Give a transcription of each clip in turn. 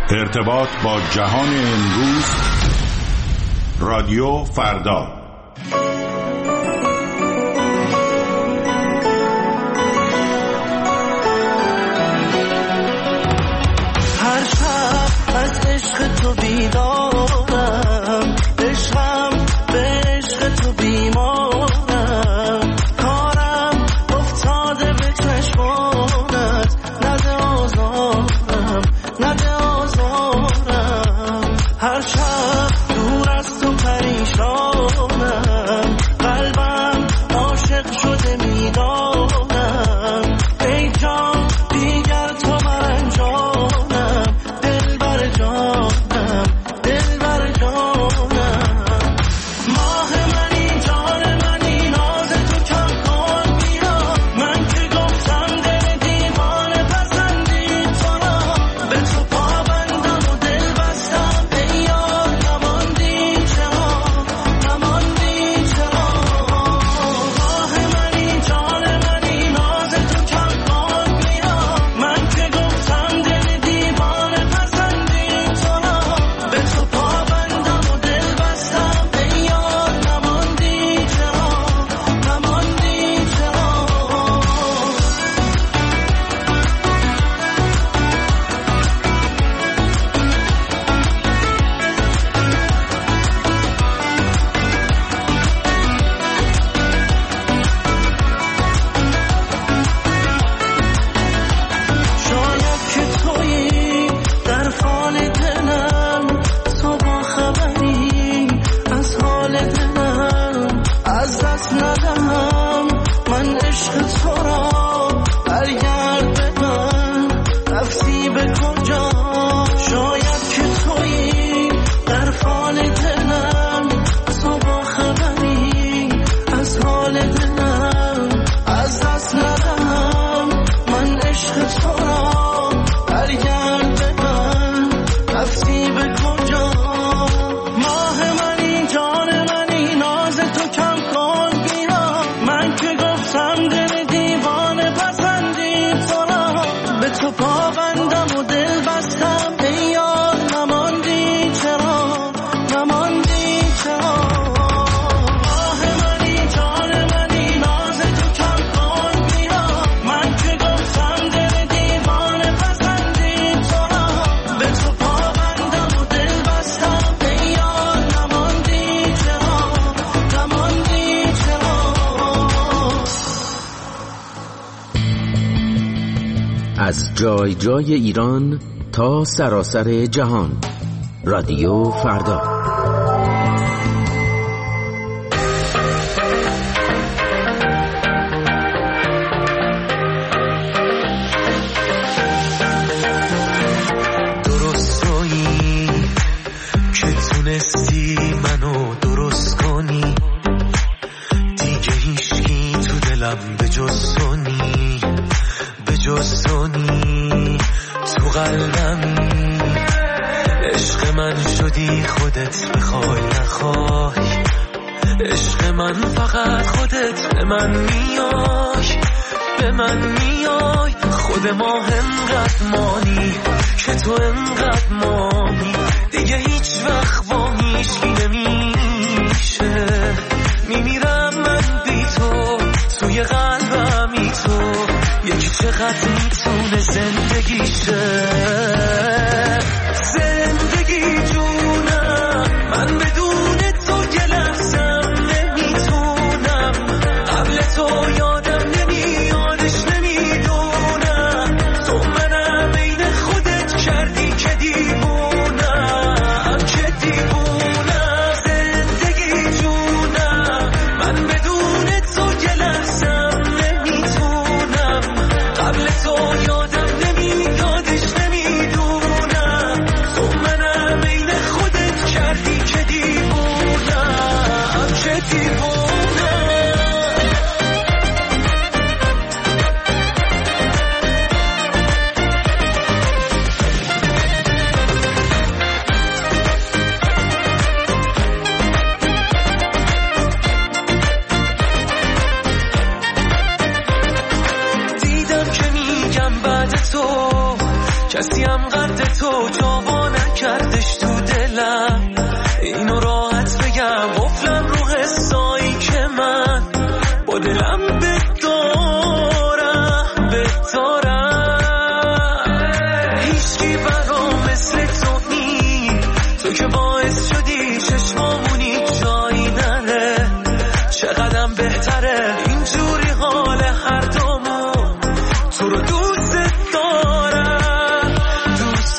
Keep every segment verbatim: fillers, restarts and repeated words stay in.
ارتباط با جهان امروز، رادیو فردا. هر شب از عشق تو بیدارم، عشقم به عشق تو بیمارم، کارم افتاده به چشمانت، نده آزارم نده آزارم. هر شب دور از تو پریشانم، قلبم عاشق شده میدانم، ای جان دیگر تو مرنجانم، دل بر جانم دل بر جانم. ماه منی جان منی ناز تو کم کن بیا، من که گفتم دل دیوانه پسندی تو را، به تو پابندم و دل بستم ای یار، نماندی چرا نماندی چرا. ماه منی جان منی ناز تو کم کن بیا، من که گفتم دل دیوانه پسندی تو را، به تو پابندم و دل بستم ای یار، نماندی چرا نماندی چرا. شاید که تویی در فال دلم، تو با خبری از حال دلم، از دست ندهم من عشق تو را، برگرد به من رفتی به کجا. شاید که تویی در فال دلم، تو با خبری از حال دلم، از دست ندهم من عشق تو را، برگرد به من رفتی به کجا. ماه منی جان منی ناز تو کم کن بیا، من که گفتم دل دیوانه پسندی تو را، به تو پابندم و دل بستم ای یار، نماندی چرا نماندی چرا. ماه منی جان منی ناز تو کم کن بیا، من که گفتم دل دیوانه پسندی تو را، به تو پابندم و دل بستم ای یار، نماندی چرا نماندی چرا. از جای جای ایران تا سراسر جهان، رادیو فردا. درست تویی که تونستی منو درست کنی، دیگه هیچکی تو دلم به جز تو نی، به جز تو نی. تو قلبمی عشق من شدی، خودت بخوای نخوای، عشق من فقط خودت به من میای، به من میای. خود ما انقدر مانی که تو انقدر مانی، دیگه هیچ وقت با هیچکی نمیشه. میمیرم من بی تو، توی قلبمی تو، یکی چقدر میتونه زندگیشه. زندگی جونم من بدون تو یه لحظم نمیتونم، قبل تو یادم نمیادش نمیدونم، تو منم عین خودت کردی که دیوونم که دیوونم. زندگی جونم من بدون تو یه لحظم نمیتونم، قبل تو یادم نمیادش نمیدونم. کسی هم قد تو جوا نکردش تو دلم. اینو راحت بگم قفلم رو حسایی که من با دلم بدارم بدارم. هیچکی برام مثل تو نی، تو که باعث شدی چشمامونی جایی نره. چقدرم بهتره اینجوری حال هر دومون. تو رو دوست دارم دوست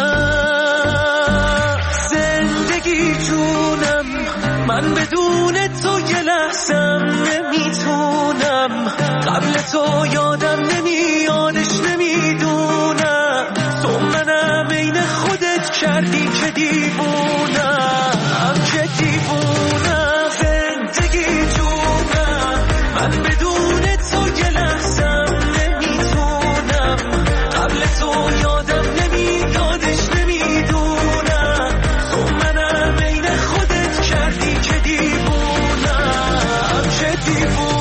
دارم. زندگی جونم من بدون تو یه لحظم نمیتونم. قبل تو یادم نمیادش نمیدونم. تو منم عین خودت کردی که دیوونم که دیوونم. زندگی جونم من بدون تو یه لحظم نمیتونم. قبل تو یادم نمیادش نمیدونم. تو منم عین خودت کردی که دیوونم که دیوونم.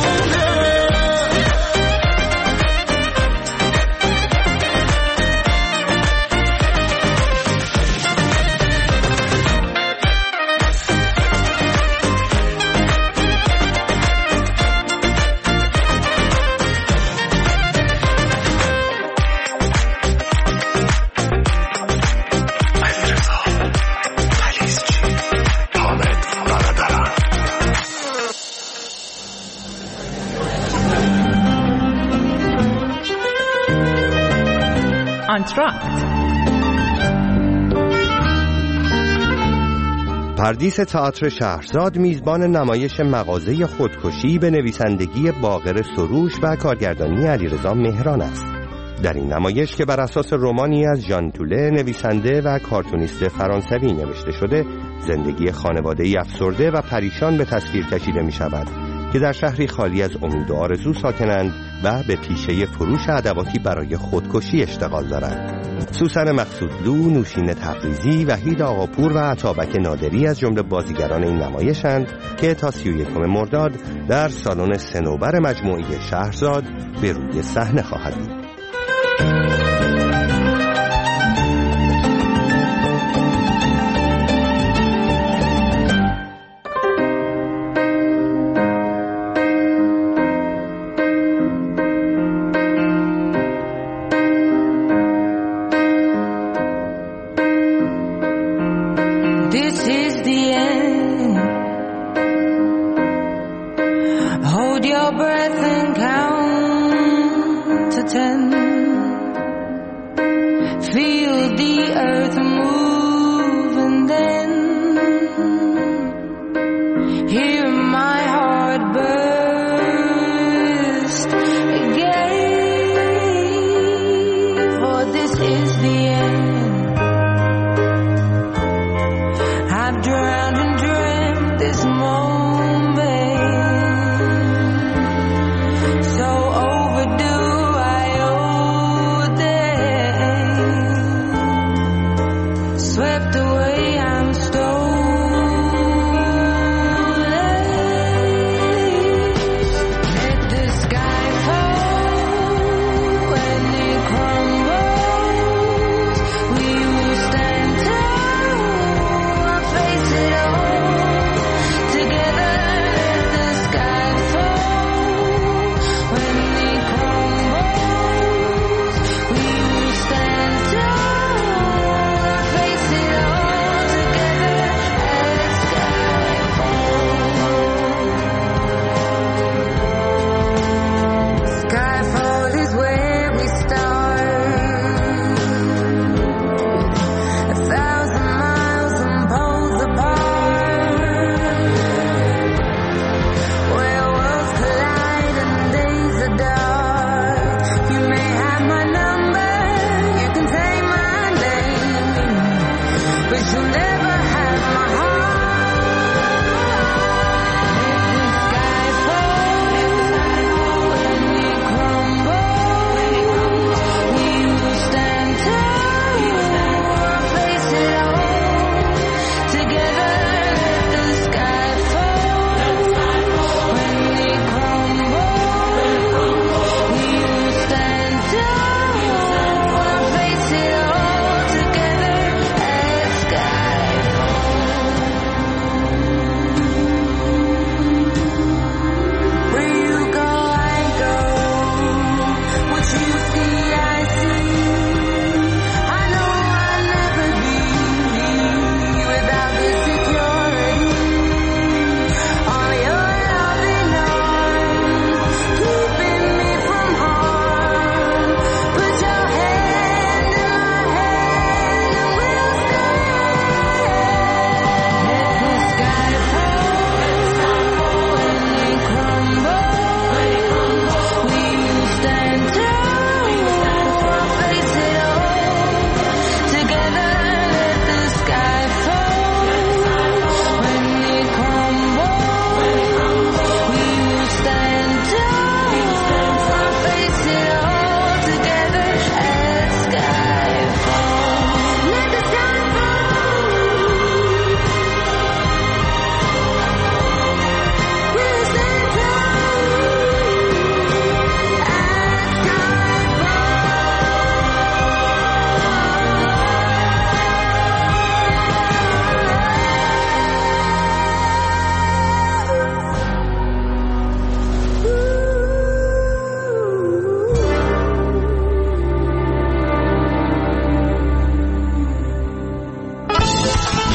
پردیس تئاتر شهرزاد میزبان نمایش مغازه خودکشی به نویسندگی باقر سروش و کارگردانی علیرضا مهران است. در این نمایش که بر اساس رمانی از ژان توله نویسنده و کارتونیست فرانسوی نوشته شده، زندگی خانواده‌ای افسرده و پریشان به تصویر کشیده می شود که در شهری خالی از امید و آرزو ساکنند و به پیشه فروش ادواتی برای خودکشی اشتغال دارند. سوسن مقصودلو، نوشین تبریزی، وحید آقاپور و عطابک نادری از جمله بازیگران این نمایشند که تا سی و یکم مرداد در سالن صنوبر مجموعه شهرزاد به روی صحنه خواهد بود.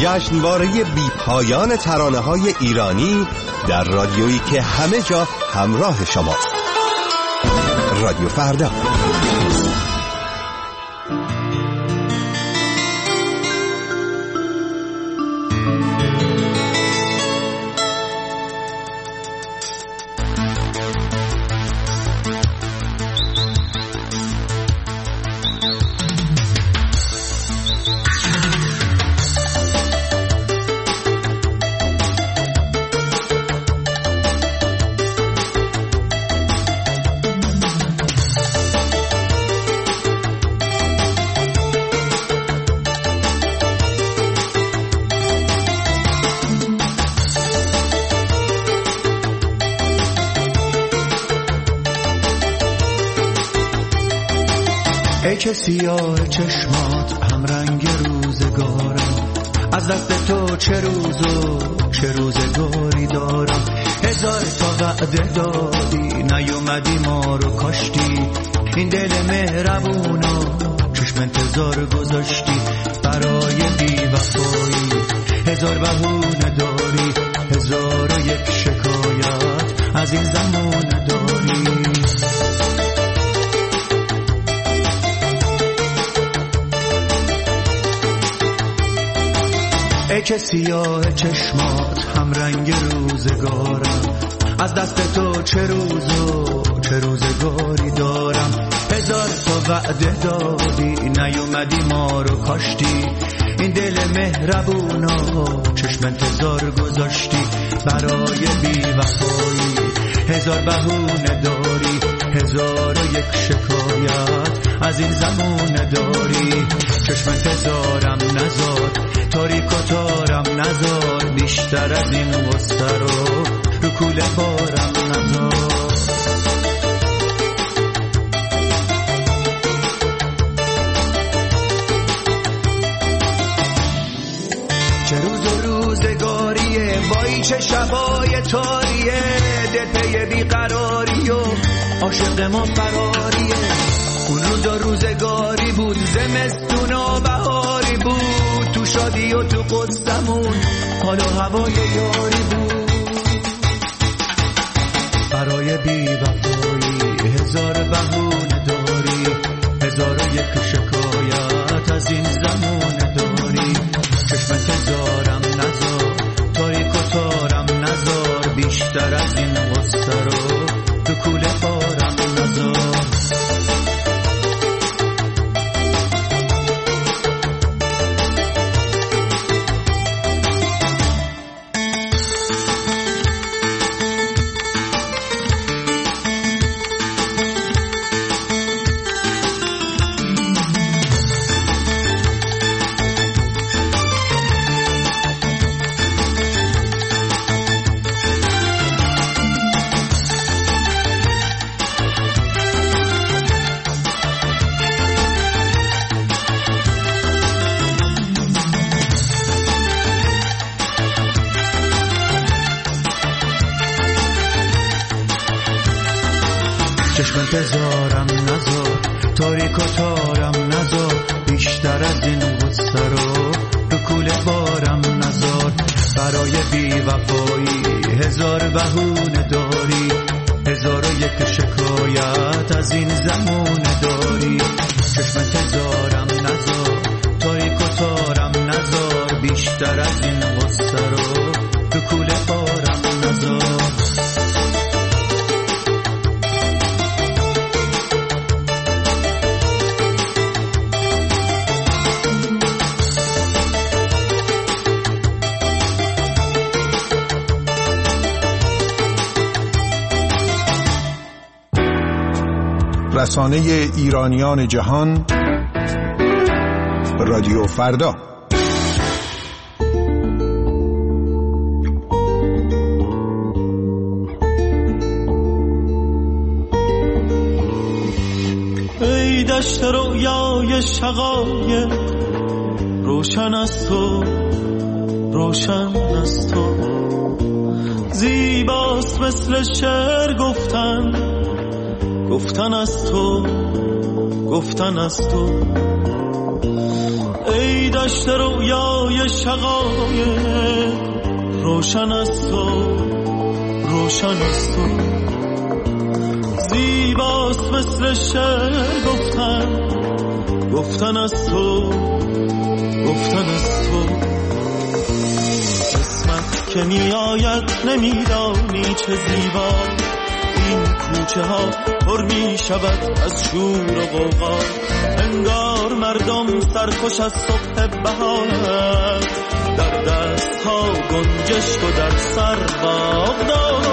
جشنواره بی پایان ترانه‌های ایرانی در رادیویی که همه جا همراه شماست. رادیو فردا. ای که سیاه چشمات هم رنگ روزگارم، از دست تو چه روز و چه روزگاری دارم. هزار تا وعده دادی نیومدی ما رو کاشتی، این دل مهربونو چشم انتظار گذاشتی. برای بی وفایی هزار بهونه داری، هزار و یک شکایت از این زمان داری. ای که سیاه چشمات هم رنگ روزگارم، از دست تو چه روز و چه روزگاری دارم. هزار تا وعده دادی نیومدی ما رو کاشتی، این دل مهربونا چشم انتظار گذاشتی. برای بی وفایی هزار بهونه داری، هزار و یک شکایت از این زمان داری. چشم انتظارم نزار، تاریک و تارم نزار، بیشتر از این غصه رو رو کوله بارم نزار. چه روز و روزگاریه، وای چه شبای تاریه، دل پی بیقراری و عاشق ما فراریه. اون روز و روزگاری بود، زمستون و بهاری بود، تو شادی و تو قصمون حال و هوای یاری بود. برای بی وفایی هزار بهونه داری، هزار و یک شکایت از این زمان داری. چشم انتظارم نزار، تاریک و تارم نزار، بیشتر از این غصه رو تو کوله بارم نزار. چشم انتظارم نزار، تاریک و تارم نزار، بیشتر از این غصه رو رو کوله بارم نزار. برای بی وفایی هزار بهونه داری، هزار و یک شکایت از این زمان داری. چشم انتظارم نزار، تاریک و تارم نزار، بیشتر از این غصه رو رو کوله بارم نزار. رسانه ایرانیان جهان، رادیو فردا. ای دشت رویای شقایق، روشن از تو، روشن از تو، زیباست مثل شعر گفتن، گفتن از تو، گفتن از تو. ای دشت رویای شقایق روشن است تو، روشن است تو، زیباست مثل شعر گفتن، گفتن از تو، گفتن از تو. قسمت که میآید نمیدانی چه زیبا، این کوچه ها پر می شود از شور و غوغا، انگار مردم سرخوش از صبح بهارند، در دست ها گنجشک و در سر باغ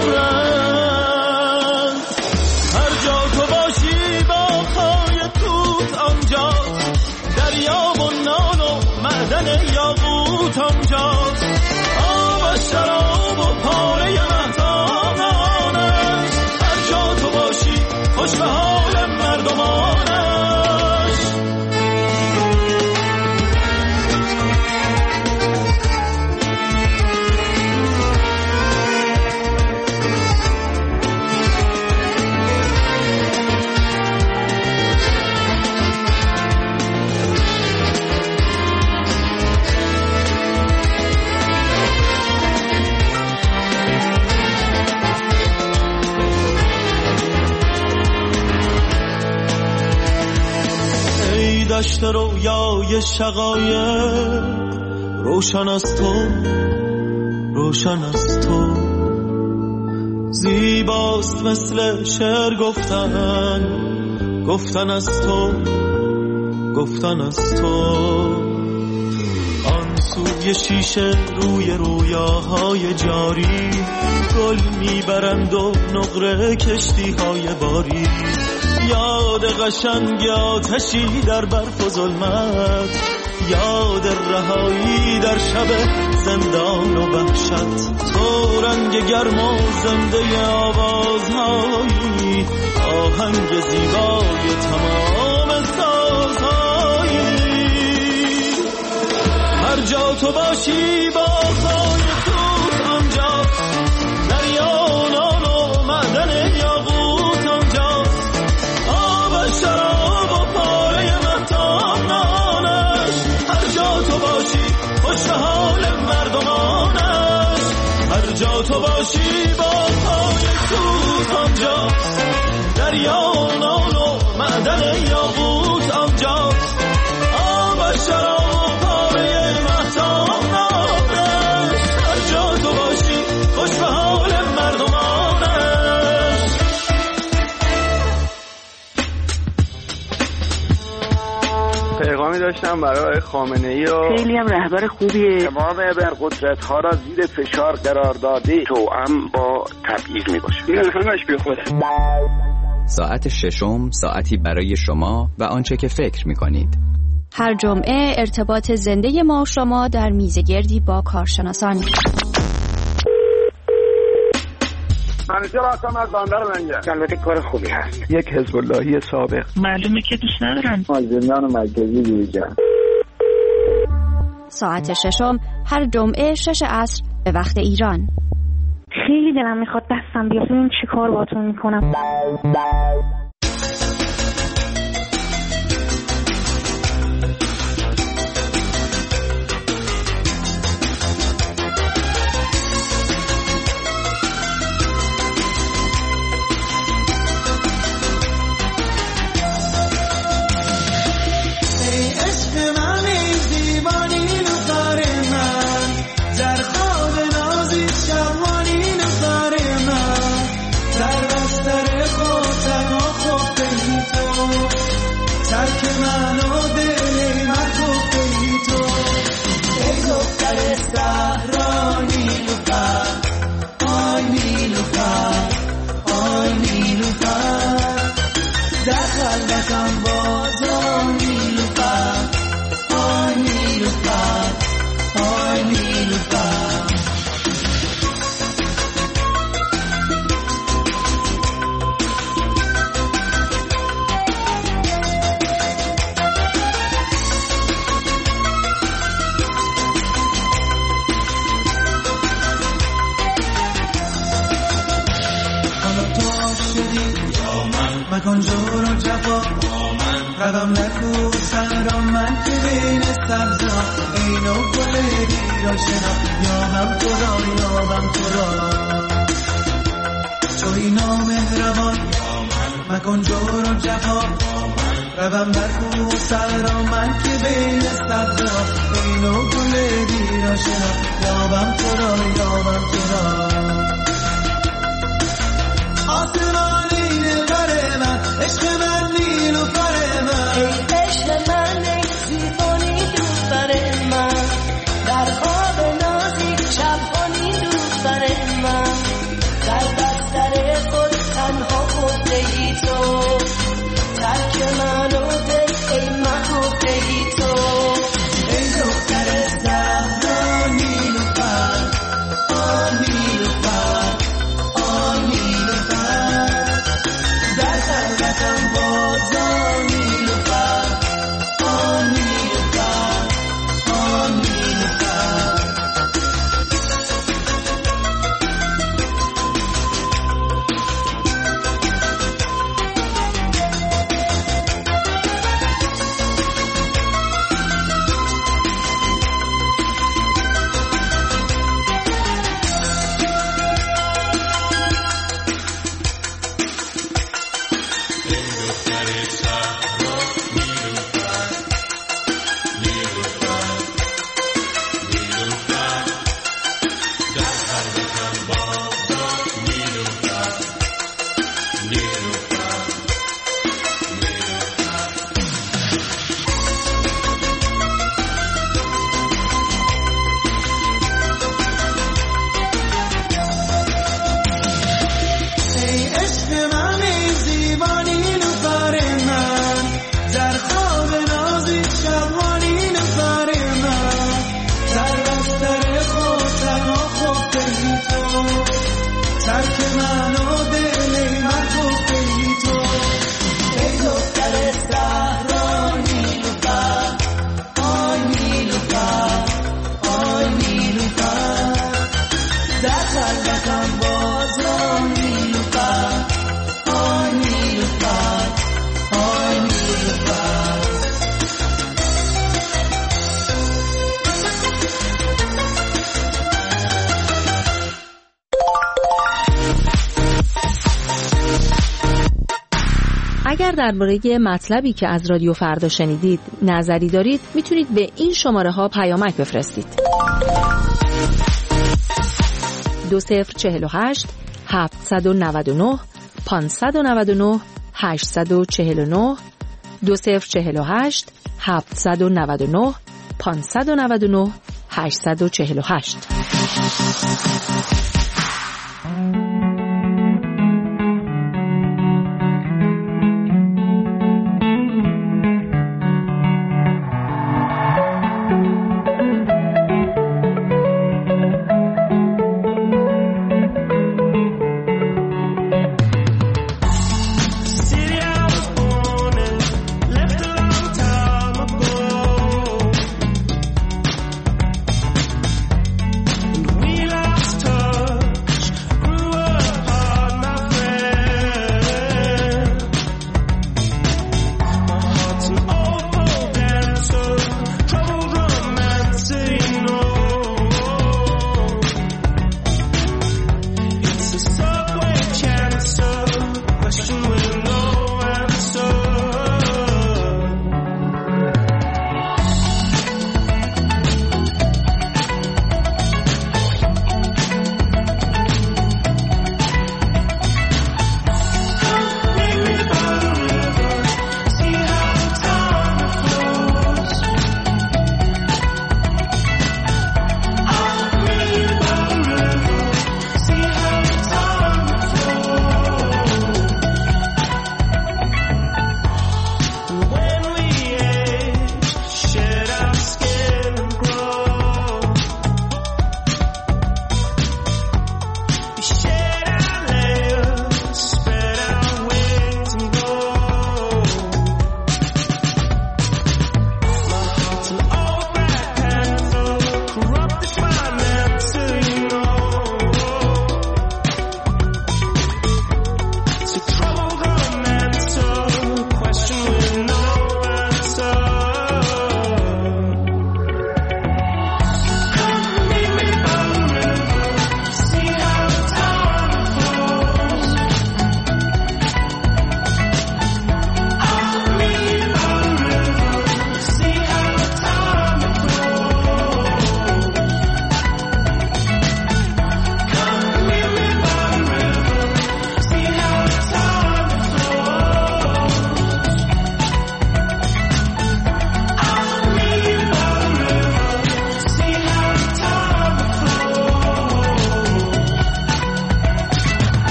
دارند. هر جا تو باشی باغ‌های توت آنجاست، دریا و نان و معدن یاقوت آنجاست، آب و شراب و پاره مهتانش، هر جا تو باشی خوش به حال مردمانش. دشت رویای شقایق روشن از تو، روشن از تو، زیباست مثل شعر گفتن، گفتن از تو، گفتن از تو. آن سوی شیشه روی رویاهای جاری، گل میبرند و نقره کشتی های باری، یاد قشنگ آتشی در برف و ظلمت، یاد رهایی در شب زندان و وحشت، تو رنگ گرم و زنده آوازهایی، آهنگ زیبای تمام سازهایی. هر جا تو باشی باغ‌های توت آنجاست، دریا و نان و معدن یاقوت آنجاست، شراب و پاره مهتانش، هر جا تو باشی خوش به حال مردمانش، هر جا تو باشی باغ‌های توت آنجاست، دریا و نان و معدن یاقوت آنجاست، آب و شراب و پاره مهتانش، هر جا تو باشی خوش به حال مردمانش. پیغامی داشتم برای خامنه‌ای و خیلی هم رهبر خوبیه، تمام ابرقدرت‌ها را زیر فشار قرار داده، توأم با تبعیض میباشه. این همش بی خوده. ساعت ششم ساعتی برای شما و آنچه که فکر میکنید. هر جمعه ارتباط زنده ما و شما در میزگردی با کارشناسان. منیجر هستم از بندر لنگر. البته کار خوبی هست. یک حزب اللهی سابق. معلومه که دوست ندارن. مازندران و مرکزی بیرجن. ساعت ششم هر جمعه شش عصر به وقت ایران. خیلی دلم میخواد دستم بیاد ببینم چی کار باهاتون میکنم. در بستر خود تنها سبزا اینو گل بیراشنا یابم تو را یابم تو را توی نامهربان مکن جور و جفا روم در کوه و سرا من که بین سبزا اینو گل بیراشنا یابم تو را یابم تو را آسمانی دلبر من عشق من نیلوفر من ای عشق من ای زیبانی دوستر من در خواب نازی شبانی دوستر من در بستر خود تنها گفته ای تو ترک من و دل ای من گفته ای تو ای دختر زهرا نیلوفر آن نیلوفر آن نیلوفر در خلقتم بازا نیلوفر آن نیلوفر آن نیلوفر اگر درباره مطلبی که از رادیو فردا شنیدید نظری دارید میتونید به این شماره ها پیامک بفرستید. دو صفر چهل و هشت هفتصد و نود و نه پانصد و نود و نه هشتصد و چهل و نه دو صفر چهل و هشت هفتصد و نود و نه پانصد و نود و نه هشتصد و چهل و هشت.